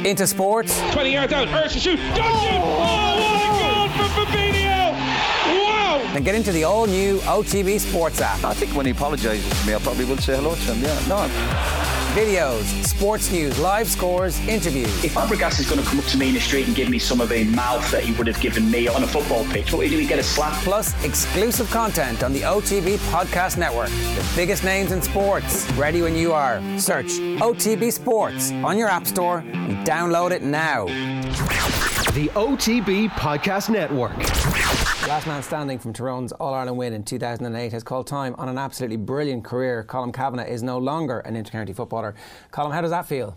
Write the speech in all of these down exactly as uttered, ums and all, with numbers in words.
Into sports. twenty yards out, Urge to shoot, don't shoot! Oh, what a goal for Fabinho! Wow! Then get into the all-new O T B Sports app. I think when he apologises to me, I probably will say hello to him, yeah. No. Videos, sports news, live scores, interviews. If Fabregas is going to come up to me in the street and give me some of the mouth that he would have given me on a football pitch, what do we get a slap? Plus exclusive content on the O T B Podcast Network. The biggest names in sports. Ready when you are. Search O T B Sports on your app store and download it now. The O T B Podcast Network. Last man standing from Tyrone's All-Ireland win in two thousand eight has called time on an absolutely brilliant career. Colm Cavanagh is no longer an inter-county footballer. Colm, how does that feel?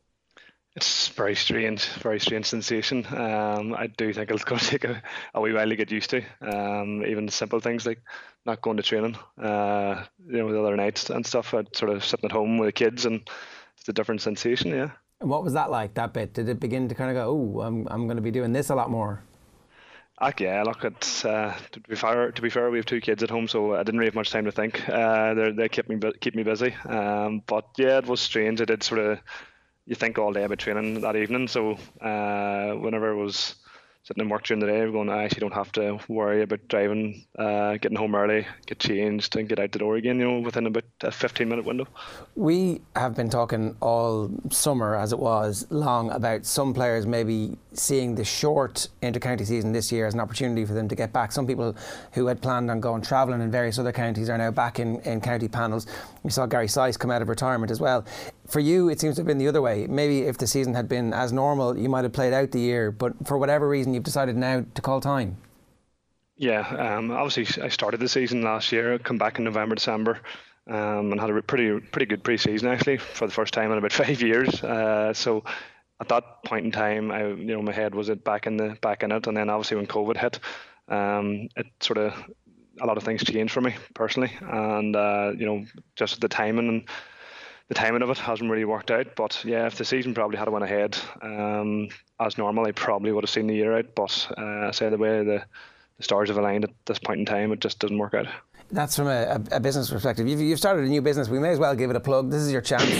It's very strange, very strange sensation. Um, I do think it's going to take a, a wee while to get used to. Um, even simple things like not going to training, uh, you know, the other nights and stuff. I'd sort of sitting at home with the kids, and it's a different sensation, yeah. And what was that like, that bit? Did it begin to kind of go, oh, I'm, I'm going to be doing this a lot more? Uh, yeah, look, it's, uh, to be fair, to be fair, we have two kids at home, so I didn't really have much time to think. Uh, they they kept me keep me busy. Um, but yeah, it was strange. I did sort of, you think all day about training that evening. So uh, whenever it was sitting in work during the day, we're going, I actually don't have to worry about driving, uh, getting home early, get changed and get out the door again, you know, within about a fifteen minute window. We have been talking all summer, as it was, long about some players maybe seeing the short inter-county season this year as an opportunity for them to get back. Some people who had planned on going travelling in various other counties are now back in, in county panels. We saw Gary Sice come out of retirement as well. For you, it seems to have been the other way. Maybe if the season had been as normal, you might have played out the year, but for whatever reason, you've decided now to call time. Yeah, um, obviously I started the season last year, come back in November, December, um, and had a pretty pretty good pre-season actually for the first time in about five years. Uh, so at that point in time, I, you know, my head was it back in the back in it, and then obviously when COVID hit, um, it sort of a lot of things changed for me personally, and uh, you know, just the timing and the timing of it hasn't really worked out. But yeah, if the season probably had went ahead um, as normal, I probably would have seen the year out. But uh, I say the way the, the stars have aligned at this point in time, it just doesn't work out. That's from a, a business perspective. You've, you've started a new business. We may as well give it a plug. This is your chance.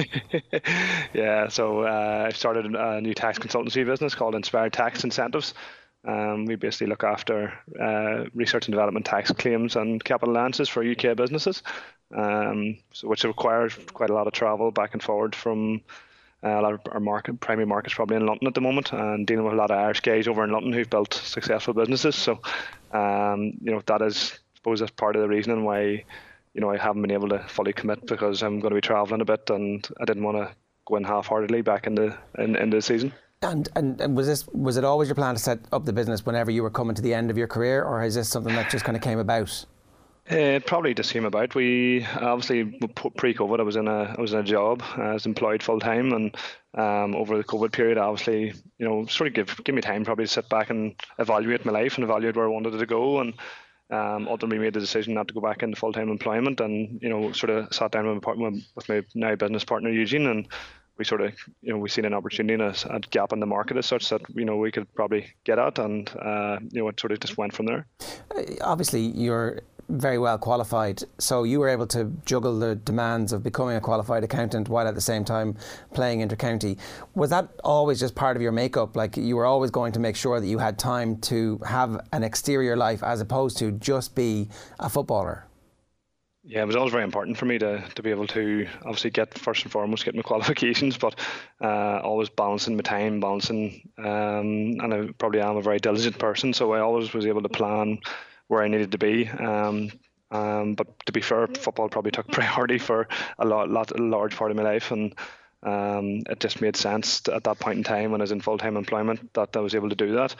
Yeah, so uh, I've started a new tax consultancy business called Inspired Tax Incentives. Um, we basically look after uh, research and development tax claims and capital allowances for U K businesses, um, so which requires quite a lot of travel back and forward from uh, a lot of our market, primary markets probably in London at the moment, and dealing with a lot of Irish guys over in London who've built successful businesses. So, um, you know, that is, I suppose, that's part of the reason why, you know, I haven't been able to fully commit, because I'm going to be travelling a bit, and I didn't want to go in half-heartedly back into in, into the season. And, and and was this was it always your plan to set up the business whenever you were coming to the end of your career, or is this something that just kind of came about? It probably just came about. We obviously pre-COVID, I was in a I was in a job. I was employed full time, and um, over the COVID period, obviously, you know, sort of give give me time probably to sit back and evaluate my life and evaluate where I wanted it to go, and um, ultimately made the decision not to go back into full time employment, and you know, sort of sat down with my partner, with my now business partner Eugene, and we sort of, you know, we seen an opportunity and a, a gap in the market as such that, you know, we could probably get at, and, uh, you know, it sort of just went from there. Uh, obviously, you're very well qualified, so you were able to juggle the demands of becoming a qualified accountant while at the same time playing inter-county. Was that always just part of your makeup? Like, you were always going to make sure that you had time to have an exterior life as opposed to just be a footballer? Yeah, it was always very important for me to, to be able to obviously get, first and foremost, get my qualifications, but uh, always balancing my time, balancing, um, and I probably am a very diligent person, so I always was able to plan where I needed to be. Um, um, but to be fair, football probably took priority for a lot, lot, a large part of my life, and um, it just made sense at that point in time when I was in full-time employment that I was able to do that.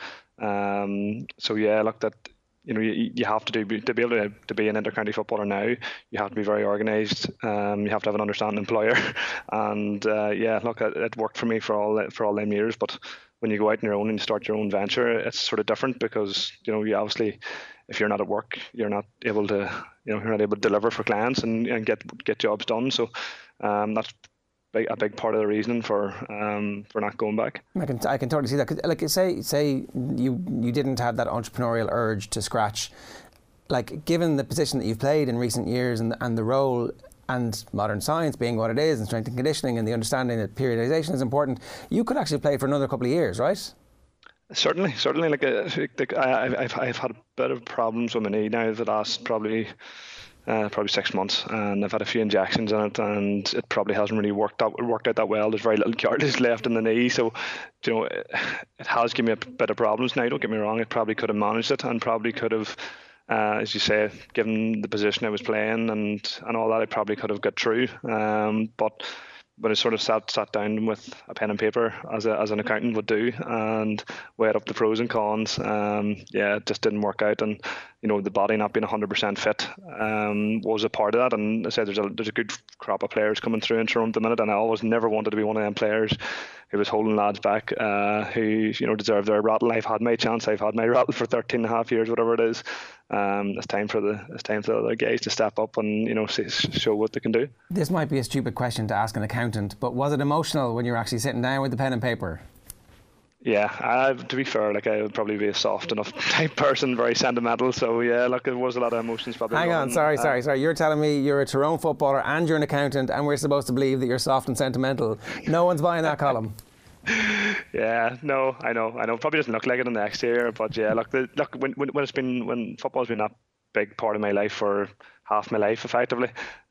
Um, so yeah, look, that. You know, you, you have to do to be able to, to be an inter-county footballer now. You have to be very organised. Um, you have to have an understanding employer, and uh, yeah, look, it, it worked for me for all for all them years. But when you go out on your own and you start your own venture, it's sort of different, because you know, you obviously, if you're not at work, you're not able to, you know, you're not able to deliver for clients and, and get get jobs done. So um, that's a big part of the reason for um, for not going back. I can I can totally see that. 'Cause, like, say say you you didn't have that entrepreneurial urge to scratch. Like, given the position that you've played in recent years and and the role and modern science being what it is, and strength and conditioning, and the understanding that periodization is important, you could actually play for another couple of years, right? Certainly, certainly. Like, uh, like I, I've I've had a bit of problems with my knee now the last probably. Uh, probably six months, and I've had a few injections in it, and it probably hasn't really worked out worked out that well. There's very little cartilage left in the knee, so you know it, it has given me a bit of problems. Now, don't get me wrong, it probably could have managed it, and probably could have, uh, as you say, given the position I was playing and and all that, I probably could have got through. Um, but when I sort of sat sat down with a pen and paper, as a, as an accountant would do, and weighed up the pros and cons, um, yeah, it just didn't work out. And you know, the body not being one hundred percent fit um, was a part of that. And I said there's a there's a good crop of players coming through in Toronto at the minute, and I always never wanted to be one of them players who was holding lads back, uh, who you know deserve their rattle. I've had my chance. I've had my rattle for thirteen and a half years, whatever it is. Um, it's time for the it's time for the other guys to step up and you know show what they can do. This might be a stupid question to ask an accountant, but was it emotional when you were actually sitting down with the pen and paper? Yeah, I, to be fair, like I would probably be a soft enough type person, very sentimental. So yeah, look, there was a lot of emotions probably. Hang on, sorry, uh, sorry, sorry. You're telling me you're a Tyrone footballer and you're an accountant, and we're supposed to believe that you're soft and sentimental. No one's buying that column. Yeah, no, I know, I know. Probably doesn't look like it on the exterior, but yeah, look, the, look, when, when when it's been when football's been that big part of my life for half my life, effectively,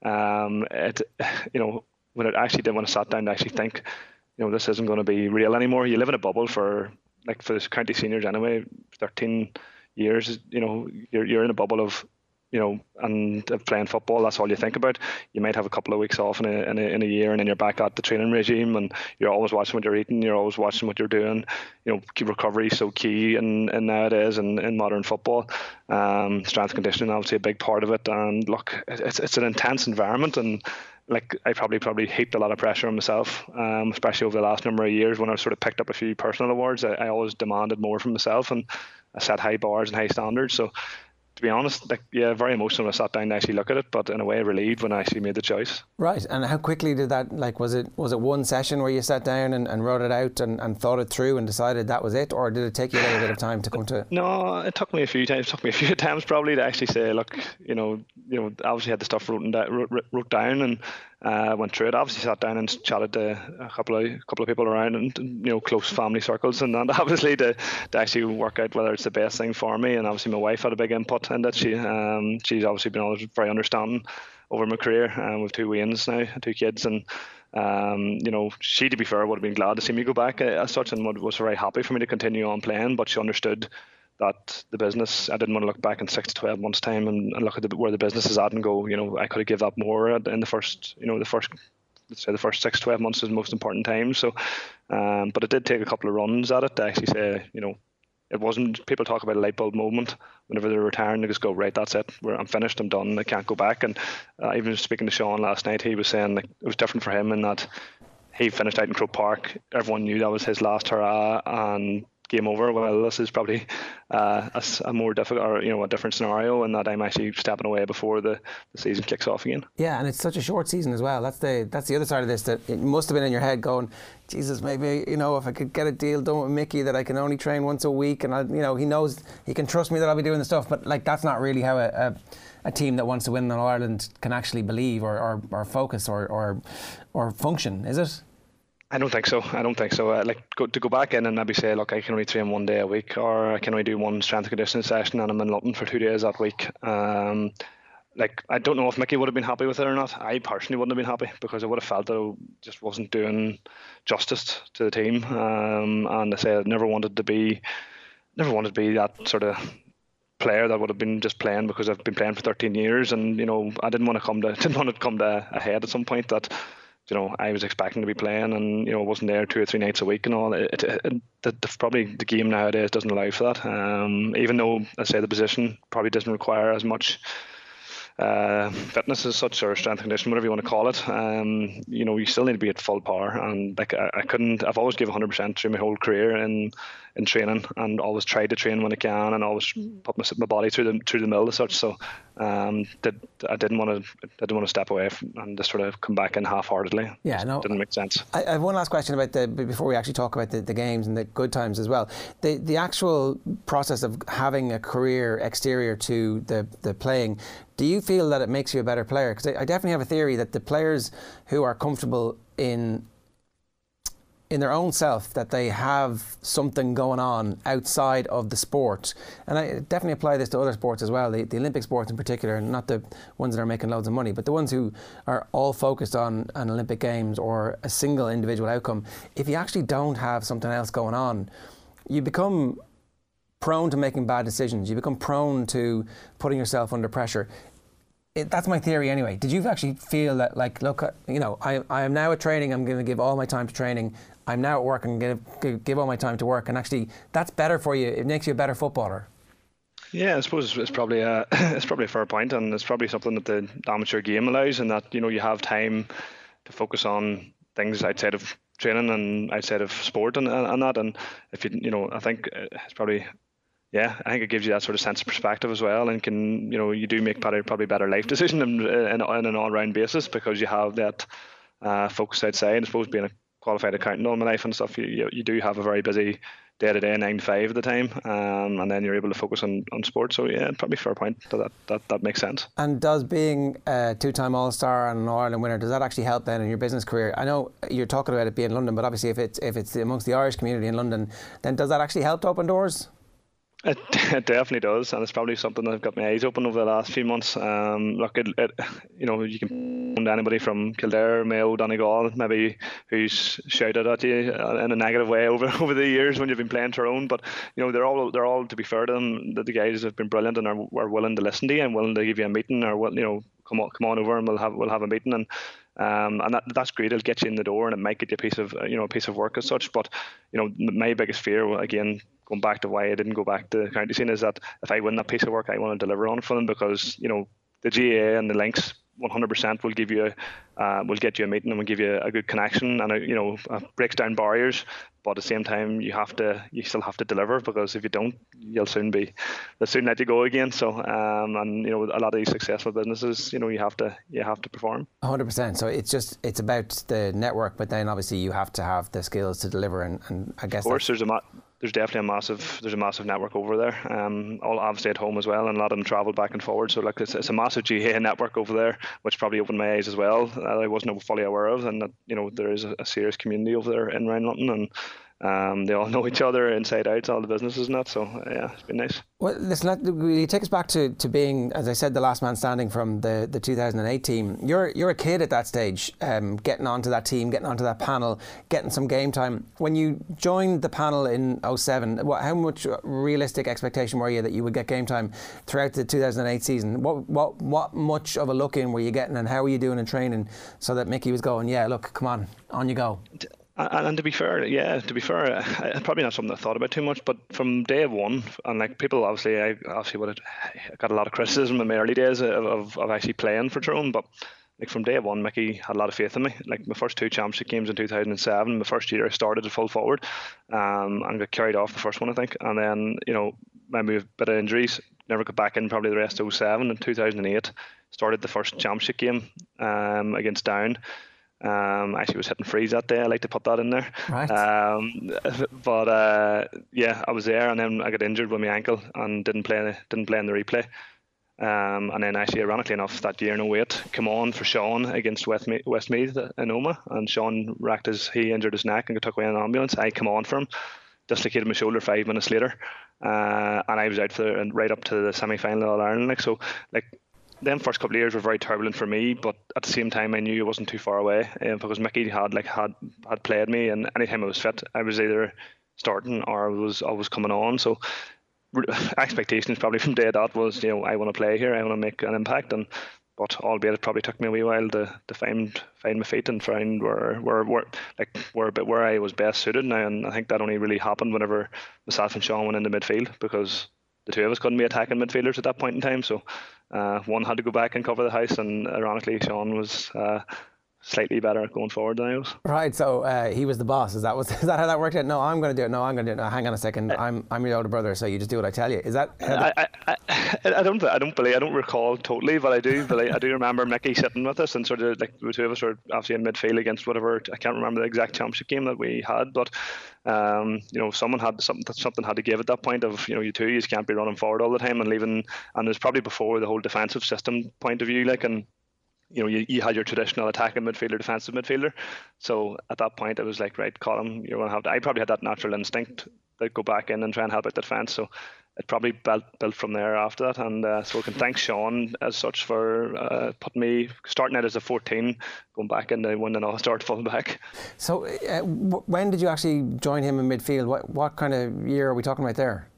um, it, you know, when it actually did when I sat down to actually think, you know, this isn't going to be real anymore. You live in a bubble for like for the county seniors anyway, thirteen years. You know, you're you're in a bubble of. You know, and of playing football, that's all you think about. You might have a couple of weeks off in a, in a in a year, and then you're back at the training regime, and you're always watching what you're eating. You're always watching what you're doing. You know, recovery is so key in, in nowadays in, in modern football. Um, strength conditioning, obviously a big part of it. And look, it's it's an intense environment, and like I probably probably heaped a lot of pressure on myself, um, especially over the last number of years when I sort of picked up a few personal awards. I, I always demanded more from myself, and I set high bars and high standards. So. To be honest, like yeah, very emotional when I sat down to actually look at it, but in a way relieved when I actually made the choice. Right, and how quickly did that, like was it was it one session where you sat down and, and wrote it out and, and thought it through and decided that was it, or did it take you a little bit of time to come to it? No, it took me a few times, it took me a few times probably to actually say, look, you know, you know, obviously had the stuff written down, wrote, wrote down and uh, went through it. Obviously sat down and chatted to a couple of a couple of people around and you know close family circles, and then obviously to, to actually work out whether it's the best thing for me. And obviously my wife had a big input in that. She um, she's obviously been always very understanding over my career, and um, with two Waynes now, two kids, and um, you know she, to be fair, would have been glad to see me go back as such, and was very happy for me to continue on playing. But she understood that the business, I didn't want to look back in six to twelve months time and, and look at the, where the business is at and go, you know, I could have given up more in the first, you know, the first, let's say the first six to twelve months is the most important time. So, um, but it did take a couple of runs at it to actually say, you know, it wasn't, people talk about a light bulb moment. Whenever they're retiring, they just go, right, that's it. We're, I'm finished, I'm done, I can't go back. And uh, even speaking to Sean last night, he was saying like, it was different for him in that he finished out in Croke Park. Everyone knew that was his last hurrah and game over. Well, this is probably uh, a, a more difficult, or you know, a different scenario, in that I'm actually stepping away before the, the season kicks off again. Yeah, and it's such a short season as well. That's the that's the other side of this. That it must have been in your head going, Jesus, maybe you know, if I could get a deal done with Mickey that I can only train once a week, and I, you know, he knows he can trust me that I'll be doing the stuff. But like, that's not really how a, a, a team that wants to win in Ireland can actually believe or or, or focus or, or or function, is it? I don't think so. I don't think so. Uh, like go, to go back in and maybe say, look, I can only train one day a week, or I can only do one strength and conditioning session, and I'm in London for two days that week. Um, like I don't know if Mickey would have been happy with it or not. I personally wouldn't have been happy, because I would have felt that I just wasn't doing justice to the team. Um, and I say I never wanted to be, never wanted to be that sort of player that would have been just playing because I've been playing for thirteen years, and you know I didn't want to come to didn't want to come to a head at some point that. You know, I was expecting to be playing, and you know, wasn't there two or three nights a week and all. It, it, it the, the, probably the game nowadays doesn't allow for that. Um, even though I say the position probably doesn't require as much uh, fitness as such, or strength condition, whatever you want to call it. Um, you know, you still need to be at full power, and like I, I couldn't. I've always given one hundred percent through my whole career in in training, and always tried to train when I can, and always put my, my body through the through the mill as such. So um, did, I didn't want to I didn't want to step away from, and just sort of come back in half-heartedly. Yeah, it no, didn't make sense. I, I have one last question about the before we actually talk about the, the games and the good times as well. The the actual process of having a career exterior to the the playing. Do you feel that it makes you a better player? Because I, I definitely have a theory that the players who are comfortable in in their own self, that they have something going on outside of the sport, and I definitely apply this to other sports as well, the, the Olympic sports in particular, not the ones that are making loads of money, but the ones who are all focused on an Olympic Games or a single individual outcome. If you actually don't have something else going on, you become prone to making bad decisions. You become prone to putting yourself under pressure. It, that's my theory anyway. Did you actually feel that, like, look, you know, I, I am now at training, I'm going to give all my time to training, I'm now at work, I'm going to give all my time to work, and actually that's better for you, it makes you a better footballer? Yeah, I suppose it's probably a, it's probably a fair point, and it's probably something that the amateur game allows, and that, you know, you have time to focus on things outside of training and outside of sport and, and that, and if you, you know, I think it's probably... Yeah, I think it gives you that sort of sense of perspective as well, and can, you know, you do make probably, probably better life decision in, in, in an all-round basis, because you have that uh, focus outside. I suppose being a qualified accountant all my life and stuff, you, you, you do have a very busy day-to-day, nine to five at the time, um, and then you're able to focus on, on sport. So yeah, probably fair point. That, that that makes sense. And does being a two-time All-Star and an All-Ireland winner, does that actually help then in your business career? I know you're talking about it being in London, but obviously if it's if it's amongst the Irish community in London, then does that actually help to open doors? It, it definitely does, and it's probably something that I've got my eyes open over the last few months. Um, look, it, it, you know, you can find anybody from Kildare, Mayo, Donegal, maybe who's shouted at you in a negative way over, over the years when you've been playing Tyrone. But you know, they're all they're all to be fair to them, that the guys have been brilliant and are, are willing to listen to you and willing to give you a meeting, or you know, come on, come on over and we'll have we'll have a meeting. And Um, and that that's great. It'll get you in the door, and it might get you a piece of you know a piece of work as such. But you know, my biggest fear, again, going back to why I didn't go back to the county scene, is that if I win that piece of work, I want to deliver on it for them, because you know the G A A and the links one hundred percent will give you, uh, will get you a meeting and will give you a good connection, and a, you know uh, breaks down barriers. But at the same time, you have to, you still have to deliver, because if you don't, you'll soon be, they'll soon let you go again. So, um, and you know, a lot of these successful businesses, you know, you have to, you have to perform. one hundred percent. So it's just, it's about the network, but then obviously you have to have the skills to deliver. And, and I guess, of course, there's a ma- there's definitely a massive, there's a massive network over there. Um, all obviously at home as well, and a lot of them travel back and forward. So like, it's, it's a massive G A A network over there, which probably opened my eyes as well. That I wasn't fully aware of, and that you know there is a, a serious community over there in Ryan London, and Um, they all know each other inside out, all the businesses and that, so yeah, it's been nice. Well, listen, that really take us back to, to being, as I said, the last man standing from the, the two thousand eight team. You're you're a kid at that stage, um, getting onto that team, getting onto that panel, getting some game time. When you joined the panel in oh seven, what, how much realistic expectation were you that you would get game time throughout the two thousand eight season? What what what much of a look in were you getting, and how were you doing in training so that Mickey was going, yeah, look, come on, on you go? And, and to be fair, yeah, to be fair, I, probably not something I thought about too much, but from day one, and like people obviously, I obviously would have got a lot of criticism in my early days of, of, of actually playing for Tyrone, but like from day one, Mickey had a lot of faith in me. Like my first two championship games in two thousand seven, my first year I started at full forward, um, and got carried off the first one, I think, and then you know maybe a bit of injuries, never got back in probably the rest of oh seven. In two thousand eight, started the first championship game um, against Down. Um, actually was hitting freeze that day. I like to put that in there. Right. Um, but uh, yeah, I was there, and then I got injured with my ankle and didn't play. Didn't play in the replay. Um, and then actually, ironically enough, that year in oh eight, come on for Sean against Westmeath, Westmeath in Omagh, and Sean racked his, he injured his neck and got took away in an ambulance. I come on for him, dislocated my shoulder five minutes later, uh, and I was out for the, and right up to the semi-final of All Ireland. Like so, like. Them first couple of years were very turbulent for me, but at the same time I knew it wasn't too far away, uh, because Mickey had like had had played me, and anytime I was fit, I was either starting or I was I was coming on. So expectations probably from day dot was, you know, I want to play here, I want to make an impact, and but albeit it probably took me a wee while to, to find find my feet and find where where, where like where bit where I was best suited now, and I think that only really happened whenever myself and Sean went into midfield, because the two of us couldn't be attacking midfielders at that point in time, so uh, one had to go back and cover the house, and ironically Sean was uh, slightly better going forward than I was. Right, so uh, he was the boss. Is that was is that how that worked out? No, I'm going to do it. No, I'm going to do it. No, hang on a second. I'm I'm your older brother, so you just do what I tell you. Is that? How I, I, I, I don't, I don't believe, I don't recall totally, but I do believe, I do remember Mickey sitting with us and sort of like the two of us were obviously in midfield against whatever. I can't remember the exact championship game that we had, but um, you know, someone had something, something had to give at that point of, you know, you two, you can't be running forward all the time and leaving. And it was probably before the whole defensive system point of view, like, and you know, you, you had your traditional attacking midfielder, defensive midfielder. So at that point, it was like, right, Colin, you're going to have to. I probably had that natural instinct to go back in and try and help out the defence. So it probably built built from there after that. And uh, so I can thank Sean as such for uh, putting me, starting out as a fourteen, going back into winning all start full back. So uh, w- when did you actually join him in midfield? What what kind of year are we talking about there?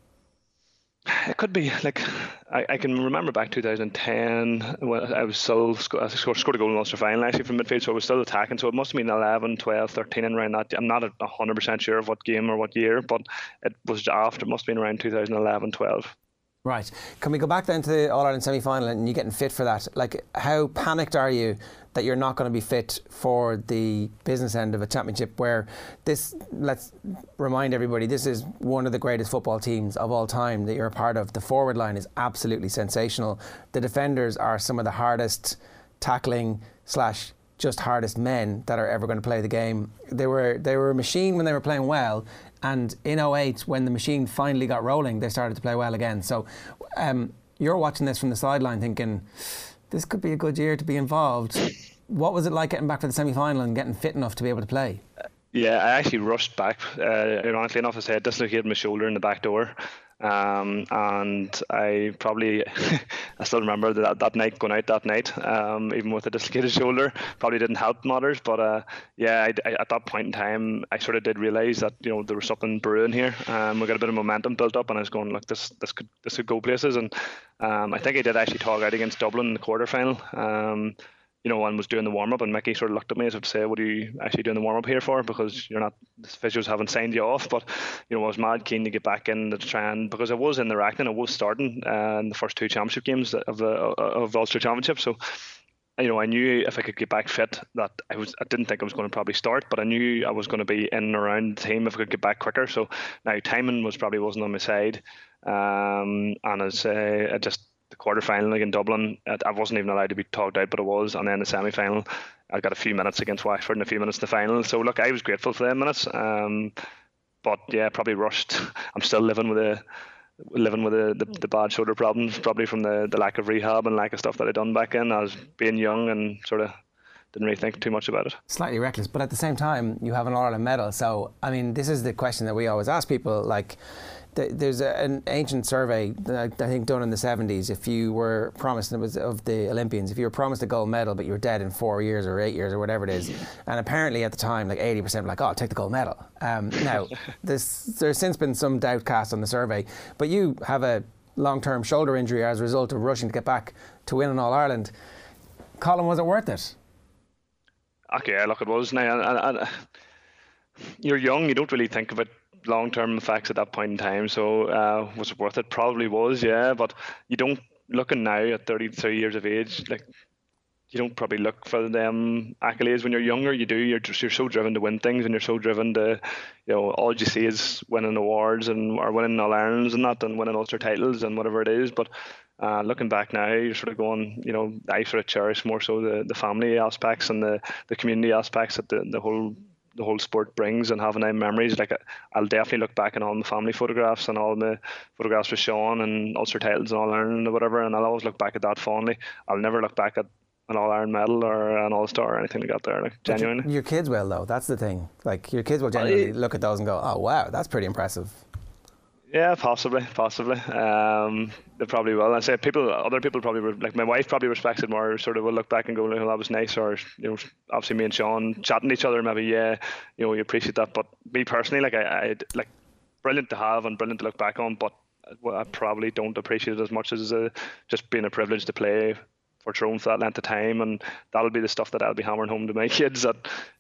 It could be like I, I can remember back two thousand ten when I was still I scored, scored a goal in the Ulster final actually from midfield, so I was still attacking. So it must have been eleven, twelve, thirteen and around that. I'm not a hundred percent sure of what game or what year, but it was after. It must have been around two thousand eleven, twelve. Right. Can we go back then to the All Ireland semi-final and you getting fit for that? Like, how panicked are you that you're not going to be fit for the business end of a championship where this, let's remind everybody, this is one of the greatest football teams of all time that you're a part of. The forward line is absolutely sensational. The defenders are some of the hardest tackling slash just hardest men that are ever going to play the game. They were they were a machine when they were playing well, and in oh eight when the machine finally got rolling, they started to play well again. So um, you're watching this from the sideline thinking, this could be a good year to be involved. What was it like getting back for the semi-final and getting fit enough to be able to play? Yeah, I actually rushed back. Uh, ironically enough, I had dislocated my shoulder in the back door. Um, and I probably, I still remember that that night, going out that night, um, even with a dislocated shoulder, probably didn't help matters. But uh, yeah, I, I, at that point in time, I sort of did realise that, you know, there was something brewing here. Um, we got a bit of momentum built up, and I was going, look, this this could this could go places. And um, I think I did actually talk out against Dublin in the quarter final. Um, you know, and was doing the warm-up, and Mickey sort of looked at me as if to say, what are you actually doing the warm-up here for? Because you're not, the physios haven't signed you off. But, you know, I was mad keen to get back in to try and, because I was in the Rackton, I was starting uh, in the first two championship games of the of the Ulster Championship. So, you know, I knew if I could get back fit that I was, I didn't think I was going to probably start, but I knew I was going to be in and around the team if I could get back quicker. So now timing was probably wasn't on my side. Um, and as uh, I just, the quarter final in Dublin, I wasn't even allowed to be talked out, but I was. And then the semi final, I got a few minutes against Wexford and a few minutes in the final. So look, I was grateful for them minutes. Um, but yeah, probably rushed. I'm still living with a living with the, the, the bad shoulder problems, probably from the, the lack of rehab and lack of stuff that I'd done back in. I was being young and sort of didn't really think too much about it. Slightly reckless, but at the same time, you have an All Ireland medal. So, I mean, this is the question that we always ask people, like, there's a, an ancient survey that I think done in the seventies. If you were promised, it was of the Olympians, if you were promised a gold medal but you were dead in four years or eight years or whatever it is, and apparently at the time like eighty percent were like, oh, I'll take the gold medal. Um, now there's there's since been some doubt cast on the survey, but you have a long-term shoulder injury as a result of rushing to get back to win an All Ireland. Colin, was it worth it? Okay, look, it was. Now, and, and, you're young, you don't really think of it long-term effects at that point in time. So uh, was it worth it? Probably was, yeah. But you don't, looking now at thirty-three years of age, like, you don't probably look for them accolades when you're younger. You do. You're just, you're so driven to win things, and you're so driven to, you know, all you see is winning awards and or winning All Irelands and that, and winning Ulster titles and whatever it is. But uh, looking back now, you're sort of going, you know, I sort of cherish more so the, the family aspects and the, the community aspects that the, the whole the whole sport brings, and having them memories. Like, I'll definitely look back on all the family photographs and all the photographs with Sean and Ulster titles and All Ireland or whatever, and I'll always look back at that fondly. I'll never look back at an All Ireland medal or an All Star or anything like that there, like, genuinely. Your, your kids will, though. That's the thing. Like, your kids will genuinely look at those and go, oh wow, that's pretty impressive. Yeah, possibly, possibly. Um, they probably will. I say people, other people probably, like my wife probably respects it more, sort of will look back and go, oh, that was nice, or, you know, obviously me and Sean chatting to each other, maybe, yeah, you know, we appreciate that. But me personally, like, I, I like, brilliant to have and brilliant to look back on, but I probably don't appreciate it as much as uh, just being a privilege to play for Tyrone for that length of time, and that'll be the stuff that I'll be hammering home to my kids, that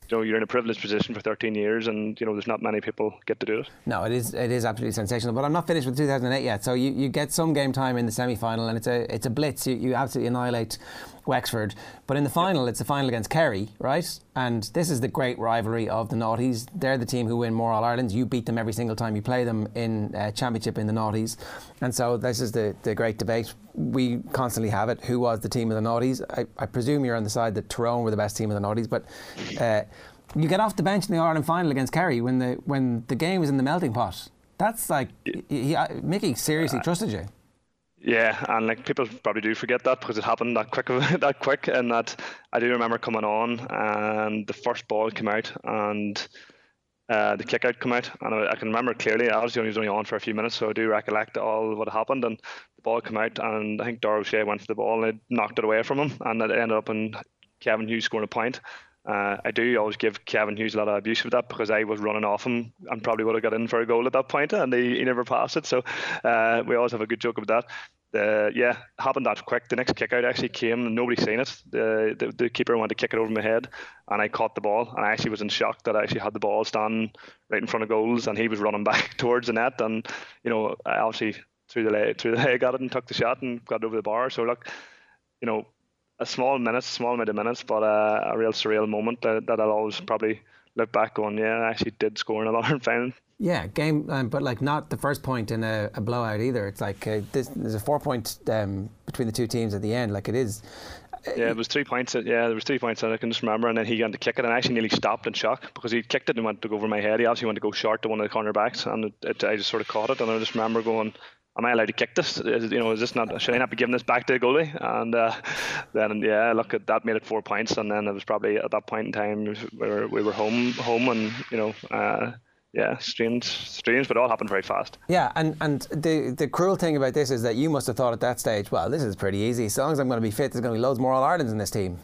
you know, you're in a privileged position for thirteen years, and you know, there's not many people get to do it. No, it is it is absolutely sensational. But I'm not finished with two thousand eight yet. So you, you get some game time in the semi-final, and it's a it's a blitz. You, you absolutely annihilate Wexford. But in the final, it's the final against Kerry, right? And this is the great rivalry of the Naughties. They're the team who win more All-Irelands. You beat them every single time you play them in uh, Championship in the Naughties. And so this is the, the great debate. We constantly have it. Who was the team of the Naughties? I, I presume you're on the side that Tyrone were the best team of the Naughties, but uh, you get off the bench in the All-Ireland final against Kerry when the when the game was in the melting pot. That's like, he, he, Mickey seriously uh, trusted you. Yeah, and like people probably do forget that because it happened that quick, that quick, and that I do remember coming on and the first ball came out and uh, the kick out came out, and I, I can remember clearly. I was only, was only on for a few minutes, so I do recollect all what happened. And the ball came out, and I think Dara O'Shea went for the ball and it knocked it away from him, and it ended up in Kevin Hughes scoring a point. Uh, I do always give Kevin Hughes a lot of abuse for that because I was running off him and probably would have got in for a goal at that point, and he, he never passed it. So uh, we always have a good joke about that. Uh, yeah, it happened that quick. The next kick out actually came and nobody seen it. The, the the keeper wanted to kick it over my head, and I caught the ball, and I actually was in shock that I actually had the ball standing right in front of goals, and he was running back towards the net, and you know I obviously threw the leg, threw the leg at it and took the shot and got it over the bar. So look, you know. A small minutes, small amount of minutes, but uh, a real surreal moment that, that I'll always probably look back on. Yeah, I actually did score in a All-Ireland final. Yeah, game, um, but like not the first point in a, a blowout either. It's like uh, this, there's a four point um, between the two teams at the end. Like it is. Uh, yeah, it was three points. Yeah, there was three points, and I can just remember. And then he went to kick it, and I actually nearly stopped in shock because he kicked it and went to go over my head. He obviously went to go short to one of the corner backs, and it, it, I just sort of caught it, and I just remember going, am I allowed to kick this? Is, you know, is this not? Should I not be giving this back to the goalie? And uh, then, yeah, look at that, made it four points, and then it was probably at that point in time we were we were home, home, and you know, uh, yeah, strange, strange, but it all happened very fast. Yeah, and and the the cruel thing about this is that you must have thought at that stage, well, this is pretty easy. As long as I'm going to be fit, there's going to be loads more All-Irelands in this team.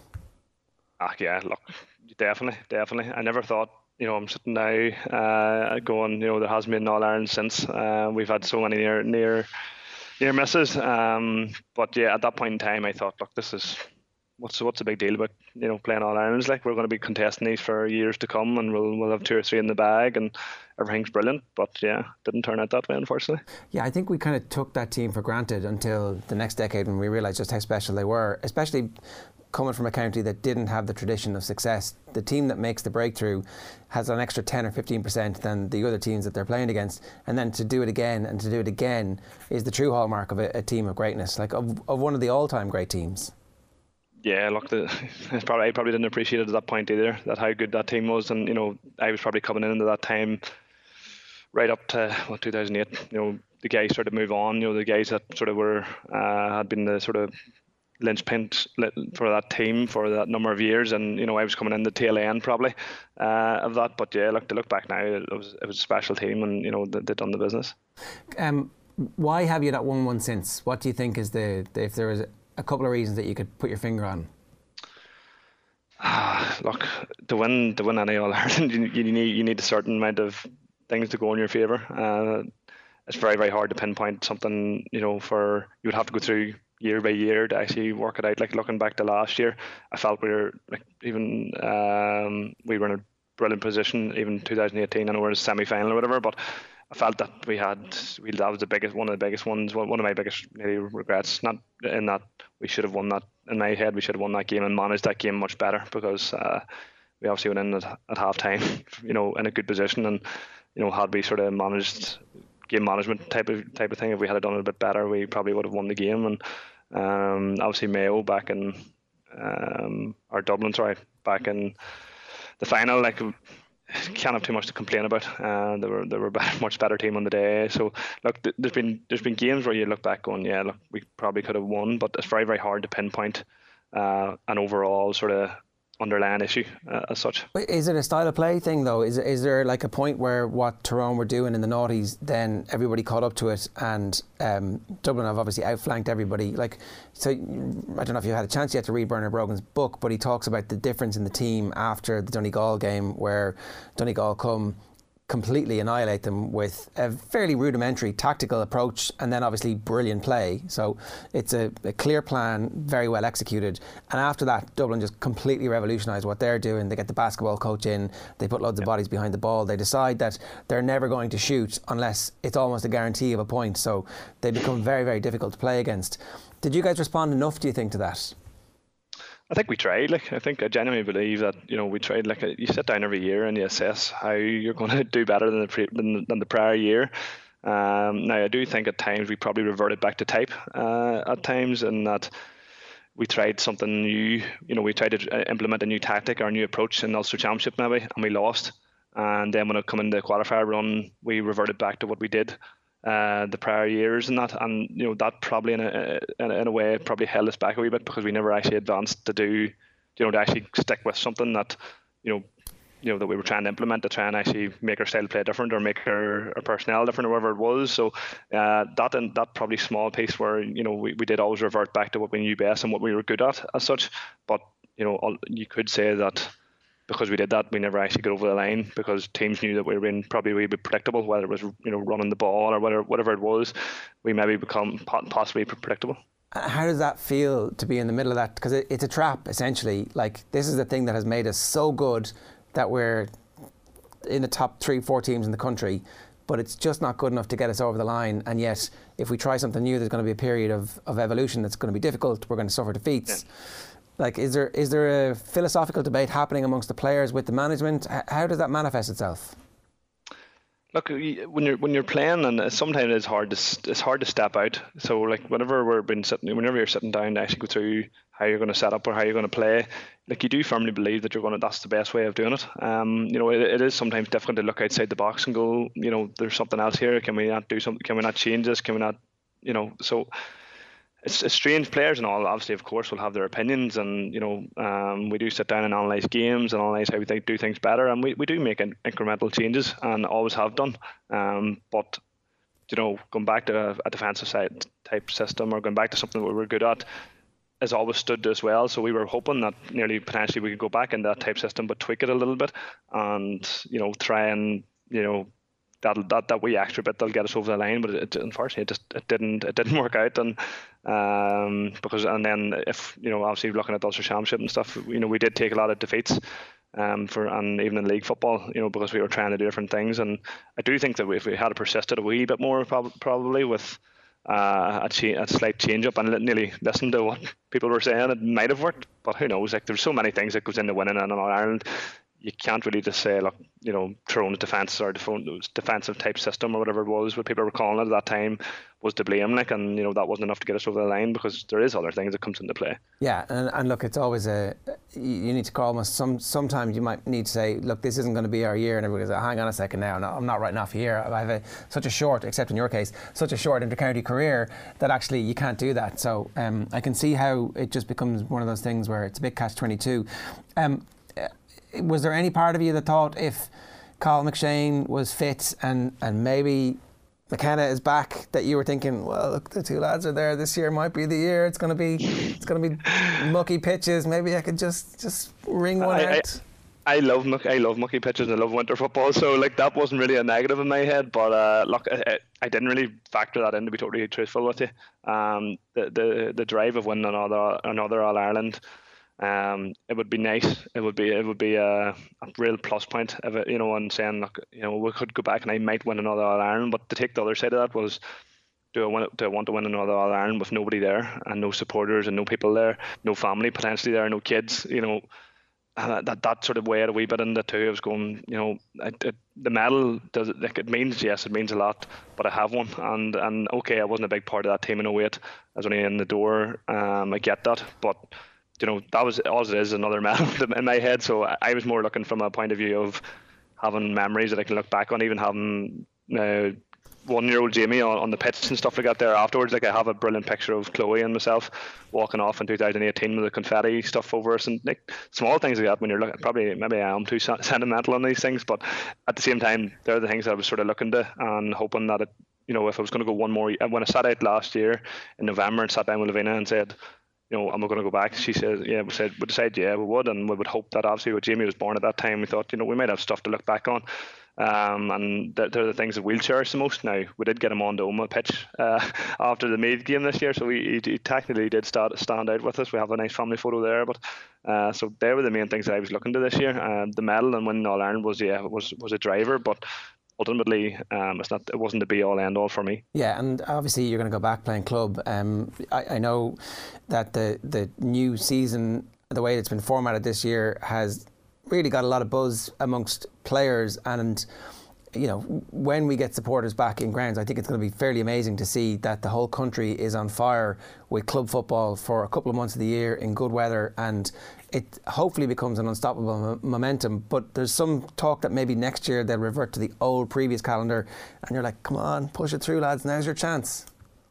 Ah, yeah, look, definitely, definitely. I never thought. You know, I'm sitting now uh, going, you know, there hasn't been an All-Ireland since. Uh, we've had so many near near near misses. Um, but yeah, at that point in time, I thought, look, this is, what's what's the big deal about, you know, playing All-Irelands? Like, we're going to be contesting these for years to come, and we'll we'll have two or three in the bag, and everything's brilliant. But yeah, didn't turn out that way, unfortunately. Yeah, I think we kind of took that team for granted until the next decade when we realised just how special they were, especially coming from a county that didn't have the tradition of success. The team that makes the breakthrough has an extra ten or fifteen percent than the other teams that they're playing against, and then to do it again and to do it again is the true hallmark of a, a team of greatness, like of, of one of the all-time great teams. Yeah, look, the, probably, I probably didn't appreciate it at that point either, that how good that team was. And you know, I was probably coming into that time right up to what, two thousand eight. You know, the guys started to move on. You know, the guys that sort of were uh, had been the sort of linchpin for that team for that number of years, and you know, I was coming in the tail end probably uh, of that. But yeah, look, to look back now, it was it was a special team, and you know, they, they've done the business. Um, why have you not won one since? What do you think is the, the if there was a couple of reasons that you could put your finger on? Ah, look, to win to win any All-Ireland, you, you need you need a certain amount of things to go in your favour. Uh, it's very very hard to pinpoint something. You know, for you would have to go through year by year to actually work it out. Like looking back to last year, I felt we were like even um, we were in a brilliant position. Even two thousand eighteen, I know we're in a semi-final or whatever, but I felt that we had we that was the biggest one of the biggest ones. One of my biggest maybe regrets. Not in that we should have won that. In my head, we should have won that game and managed that game much better because uh, we obviously went in at, at half time, you know, in a good position, and you know, had we sort of managed game management type of type of thing, if we had done it a bit better, we probably would have won the game. And um, obviously Mayo back in um, or Dublin, sorry, back in the final, like can't have too much to complain about. Uh, they were they were a much better team on the day. So look, th- there's been there's been games where you look back going, yeah, look, we probably could have won, but it's very very hard to pinpoint uh, an overall sort of underlying issue uh, as such. Is it a style of play thing though? Is is there like a point where what Tyrone were doing in the noughties, then everybody caught up to it, and um, Dublin have obviously outflanked everybody? Like, so I don't know if you had a chance yet to read Bernard Brogan's book, but he talks about the difference in the team after the Donegal game, where Donegal come completely annihilate them with a fairly rudimentary tactical approach and then obviously brilliant play. So it's a, a clear plan, very well executed. And after that, Dublin just completely revolutionised what they're doing. They get the basketball coach in, they put loads of bodies behind the ball. They decide that they're never going to shoot unless it's almost a guarantee of a point. So they become very, very difficult to play against. Did you guys respond enough, do you think, to that? I think we tried. Like, I think I genuinely believe that, you know, we tried. Like, you sit down every year and you assess how you're going to do better than the pre- than, than the prior year. Um, now, I do think at times we probably reverted back to type uh, at times, and that we tried something new. You know, we tried to implement a new tactic or a new approach in the Ulster Championship maybe, and we lost. And then when it come in the qualifier run, we reverted back to what we did uh, the prior years and that. And, you know, that probably in a, in a in a way probably held us back a wee bit, because we never actually advanced to do, you know, to actually stick with something that, you know, you know, that we were trying to implement to try and actually make our style of play different or make our, our personnel different or whatever it was. So uh, that and that probably small piece where, you know, we, we did always revert back to what we knew best and what we were good at as such. But, you know, all, you could say that because we did that, we never actually got over the line, because teams knew that we were being probably a wee bit predictable, whether it was, you know, running the ball or whatever, whatever it was, we maybe become possibly predictable. How does that feel to be in the middle of that? Because it, it's a trap, essentially. Like, this is the thing that has made us so good that we're in the top three, four teams in the country, but it's just not good enough to get us over the line. And yet, if we try something new, there's going to be a period of, of evolution that's going to be difficult. We're going to suffer defeats. Yeah. Like, is there is there a philosophical debate happening amongst the players with the management? How does that manifest itself? Look, when you're when you're playing, and sometimes it's hard to it's hard to step out. So, like, whenever we're been sitting, whenever you're sitting down to actually go through how you're going to set up or how you're going to play, like, you do firmly believe that you're going to. That's the best way of doing it. Um, you know, it, it is sometimes difficult to look outside the box and go, you know, there's something else here. Can we not do something? Can we not change this? Can we not, you know? So it's, it's strange. Players and all, obviously, of course, will have their opinions, and, you know, um, we do sit down and analyse games and analyse how we think, do things better, and we, we do make in, incremental changes and always have done. Um, but, you know, going back to a, a defensive side type system or going back to something that we were good at has always stood as well. So we were hoping that nearly potentially we could go back in that type system, but tweak it a little bit and, you know, try and, you know, that that that wee extra bit that'll get us over the line. But it, it unfortunately it just it didn't it didn't work out. And um because and then if, you know, obviously looking at the Ulster Championship and stuff, you know, we did take a lot of defeats um for and even in league football, you know, because we were trying to do different things. And I do think that if we had persisted a wee bit more, prob- probably with uh a, cha- a slight change up and nearly listened to what people were saying, it might have worked. But who knows? Like, there's so many things that goes into winning in Ireland. You can't really just say, look, you know, throwing the defence or the defensive type system or whatever it was, what people were calling it at that time, was to blame. Like, and, you know, that wasn't enough to get us over the line, because there is other things that comes into play. Yeah, and, and look, it's always a, you need to call almost some, sometimes you might need to say, look, this isn't going to be our year, and everybody goes, hang on a second now, no, I'm not writing off a year. I have a, such a short, except in your case, such a short inter-county career that actually you can't do that. So um, I can see how it just becomes one of those things where it's a bit catch twenty-two. Um, was there any part of you that thought if Colin McShane was fit and, and maybe McKenna is back, that you were thinking, well, look, the two lads are there, this year might be the year, it's going to be it's going to be mucky pitches, maybe I could just just ring one I, out? I, I love I love mucky pitches and I love winter football, so like that wasn't really a negative in my head. But uh, look, I, I didn't really factor that in, to be totally truthful with you. Um, the the the drive of winning another another All Ireland. Um, it would be nice. It would be it would be a, a real plus point if it, you know, and saying, look, you know, we could go back and I might win another All Ireland. But to take the other side of that was, do I want do I want to win another All Ireland with nobody there and no supporters and no people there, no family potentially there, no kids, you know, and that that sort of weighed a wee bit into too. I was going, you know, it, it, the medal does it, like, it means, yes, it means a lot, but I have one, and and okay, I wasn't a big part of that team in oh eight. I was only in the door. Um, I get that, but, you know, that was all it is, another medal in my head. So I was more looking from a point of view of having memories that I can look back on, even having uh, one-year-old Jamie on, on the pitch and stuff like that there afterwards. Like, I have a brilliant picture of Chloe and myself walking off in two thousand eighteen with the confetti stuff over us, and like small things like that. When you're looking, probably maybe I am too sentimental on these things, but at the same time, they're the things that I was sort of looking to and hoping that it, you know, if I was going to go one more. When I sat out last year in November and sat down with Lavina and said, you know, am I going to go back? She said, yeah, we said, we decided, yeah, we would, and we would hope that obviously when Jamie was born at that time, we thought, you know, we might have stuff to look back on. Um, and they're, they're the things that we'll cherish the most. Now, we did get him on the Oma pitch uh, after the Meath game this year, so he, he technically did start stand out with us. We have a nice family photo there, but uh, so they were the main things that I was looking to this year. Uh, the medal and winning All Ireland was yeah was was a driver, but ultimately, um, it's not. It wasn't the be all end all for me. Yeah, and obviously you're going to go back playing club. Um, I, I know that the the new season, the way it's been formatted this year, has really got a lot of buzz amongst players, and you know, when we get supporters back in grounds, I think it's going to be fairly amazing to see that the whole country is on fire with club football for a couple of months of the year in good weather, and it hopefully becomes an unstoppable mo- momentum. But there's some talk that maybe next year they'll revert to the old previous calendar, and you're like, come on, push it through, lads, now's your chance.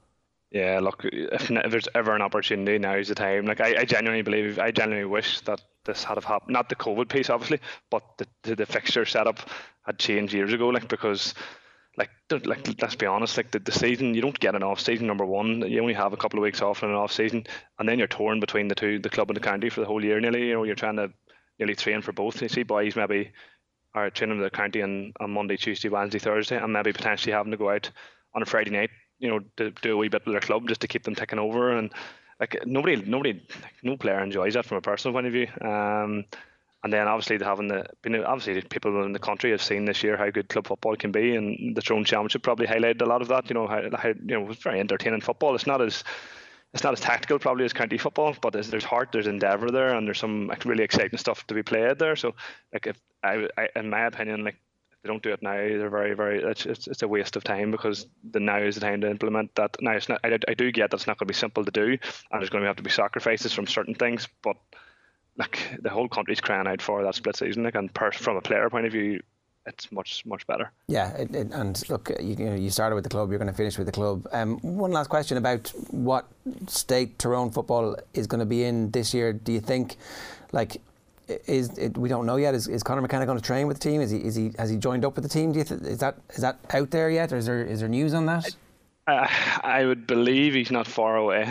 Yeah, look, if, if there's ever an opportunity, now's the time. Like I, I genuinely believe, I genuinely wish that this had have happened. Not the COVID piece, obviously, but the, the the fixture setup had changed years ago. Like because, like, like let's be honest, like the, the season, you don't get an off season. Number one, you only have a couple of weeks off in an off season, and then you're torn between the two, the club and the county, for the whole year nearly. You know, you're trying to nearly train for both. You see, boys maybe are training with the county on, on Monday, Tuesday, Wednesday, Thursday, and maybe potentially having to go out on a Friday night, you know, to do a wee bit with their club just to keep them ticking over. And like nobody, nobody, like, no player enjoys that from a personal point of view. Um, and then obviously having the, you know, obviously people in the country have seen this year how good club football can be, and the Tyrone Championship probably highlighted a lot of that. You know, how, how you know, it's very entertaining football. It's not as It's not as tactical probably as county football, but there's, there's heart, there's endeavour there, and there's some like, really exciting stuff to be played there. So, like, if I, I in my opinion, like, they don't do it now, they're very, very, it's, it's it's a waste of time, because the now is the time to implement that. Now, it's not, I, I do get that it's not going to be simple to do, and there's going to have to be sacrifices from certain things, but like the whole country's crying out for that split season, like, and per, from a player point of view, it's much, much better. Yeah, it, it, and look, you, you know, you started with the club, you're going to finish with the club. Um, one last question about what state Tyrone football is going to be in this year. Do you think, like, Is it, we don't know yet. Is, is Conor McKenna going to train with the team? Is he? Is he? Has he joined up with the team? Do you th- is that is that out there yet, or is there is there news on that? I, I would believe he's not far away.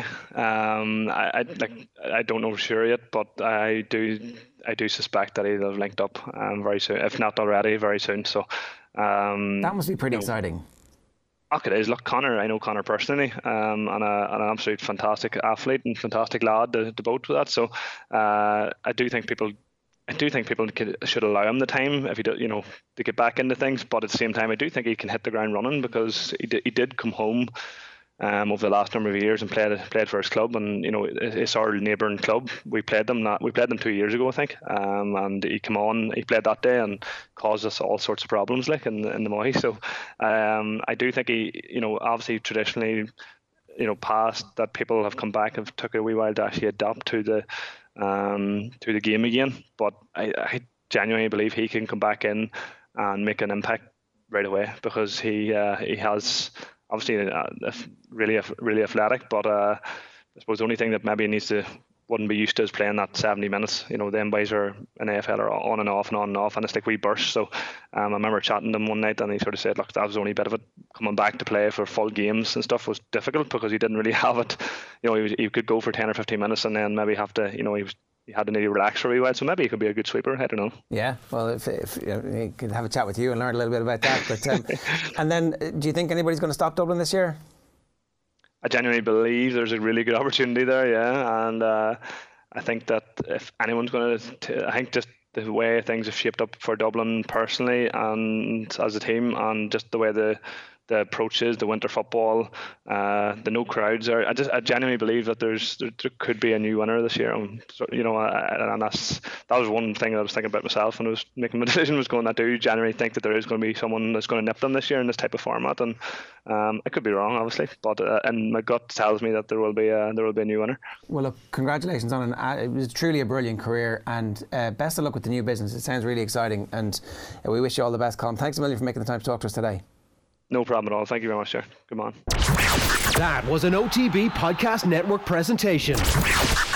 Um, I, I like I don't know for sure yet, but I do I do suspect that he'll have linked up um, very soon, if not already, very soon. So um, that must be pretty exciting. Know, Look, it is. Look, Conor, I know Conor personally, um, and, a, and an absolute fantastic athlete and fantastic lad to, to both with that. So uh, I do think people, I do think people could, should allow him the time if he, do, you know, to get back into things. But at the same time, I do think he can hit the ground running, because he did, he did come home um, over the last number of years and played played for his club, and you know, it's our neighbouring club. We played them that we played them two years ago, I think, um, and he came on, he played that day and caused us all sorts of problems, like in in the Moy. So um, I do think he, you know, obviously traditionally, you know, past that people have come back, have took a wee while to actually adapt to the um, to the game again. But I, I genuinely believe he can come back in and make an impact right away, because he uh, he has. Obviously, uh, really, really athletic, but uh, I suppose the only thing that maybe he needs to wouldn't be used to is playing that seventy minutes. You know, them boys are in A F L are on and off and on and off, and it's like we burst. So um, I remember chatting to him one night, and he sort of said, "Look, that was the only bit of it. Coming back to play for full games and stuff was difficult, because he didn't really have it. You know, he, was, he could go for ten or fifteen minutes, and then maybe have to, you know, he was." He had to nearly relax for a wee while, so maybe he could be a good sweeper. I don't know. Yeah, well, if, if you know, he could have a chat with you and learn a little bit about that. But um, and then, do you think anybody's going to stop Dublin this year? I genuinely believe there's a really good opportunity there. Yeah, and uh, I think that if anyone's going to, I think just the way things have shaped up for Dublin personally and as a team, and just the way the. The approach is the winter football, uh, the no crowds are. I just I genuinely believe that there's there, there could be a new winner this year. Um, so, you know, uh, and that's that was one thing that I was thinking about myself when I was making my decision. Was going, I do genuinely think that there is going to be someone that's going to nip them this year in this type of format, and um, I could be wrong, obviously, but uh, and my gut tells me that there will be a, there will be a new winner. Well, look, congratulations on an. Uh, it was truly a brilliant career, and uh, best of luck with the new business. It sounds really exciting, and uh, we wish you all the best, Colin. Thanks a million for making the time to talk to us today. No problem at all. Thank you very much, sir. Come on. That was an O T B Podcast Network presentation.